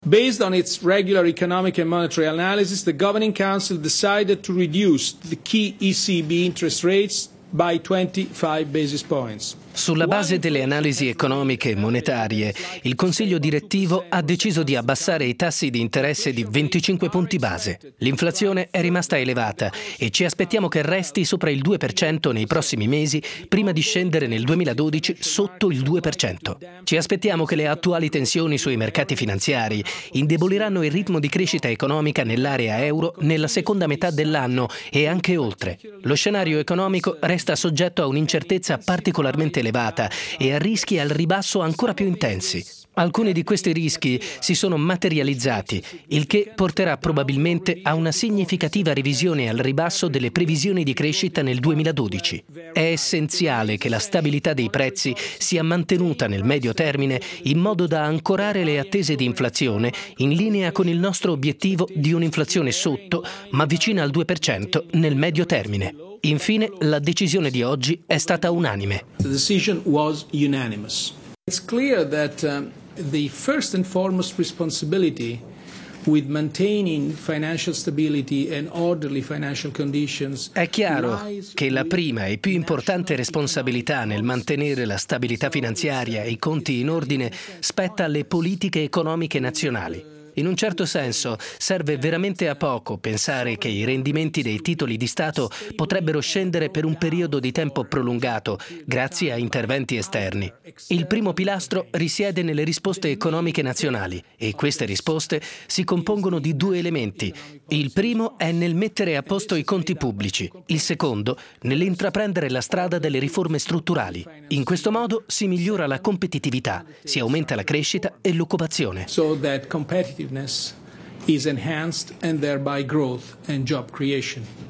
Based on its regular economic and monetary analysis, the Governing Council decided to reduce the key ECB interest rates by 25 basis points. Sulla base delle analisi economiche e monetarie, il Consiglio direttivo ha deciso di abbassare i tassi di interesse di 25 punti base. L'inflazione è rimasta elevata e ci aspettiamo che resti sopra il 2% nei prossimi mesi, prima di scendere nel 2012 sotto il 2%. Ci aspettiamo che le attuali tensioni sui mercati finanziari indeboliranno il ritmo di crescita economica nell'area euro nella seconda metà dell'anno e anche oltre. Lo scenario economico resta soggetto a un'incertezza particolarmente elevata e a rischi al ribasso ancora più intensi. Alcuni di questi rischi si sono materializzati, il che porterà probabilmente a una significativa revisione al ribasso delle previsioni di crescita nel 2012. È essenziale che la stabilità dei prezzi sia mantenuta nel medio termine in modo da ancorare le attese di inflazione in linea con il nostro obiettivo di un'inflazione sotto, ma vicina al 2% nel medio termine. Infine, la decisione di oggi è stata unanime. The decision was unanimous. It's clear that the first and foremost responsibility with maintaining financial stability and orderly financial conditions. È chiaro che la prima e più importante responsabilità nel mantenere la stabilità finanziaria e i conti in ordine spetta alle politiche economiche nazionali. In un certo senso, serve veramente a poco pensare che i rendimenti dei titoli di Stato potrebbero scendere per un periodo di tempo prolungato grazie a interventi esterni. Il primo pilastro risiede nelle risposte economiche nazionali e queste risposte si compongono di due elementi. Il primo è nel mettere a posto i conti pubblici, il secondo nell'intraprendere la strada delle riforme strutturali. In questo modo si migliora la competitività, si aumenta la crescita e l'occupazione. So that competitiveness is enhanced and thereby growth and job creation.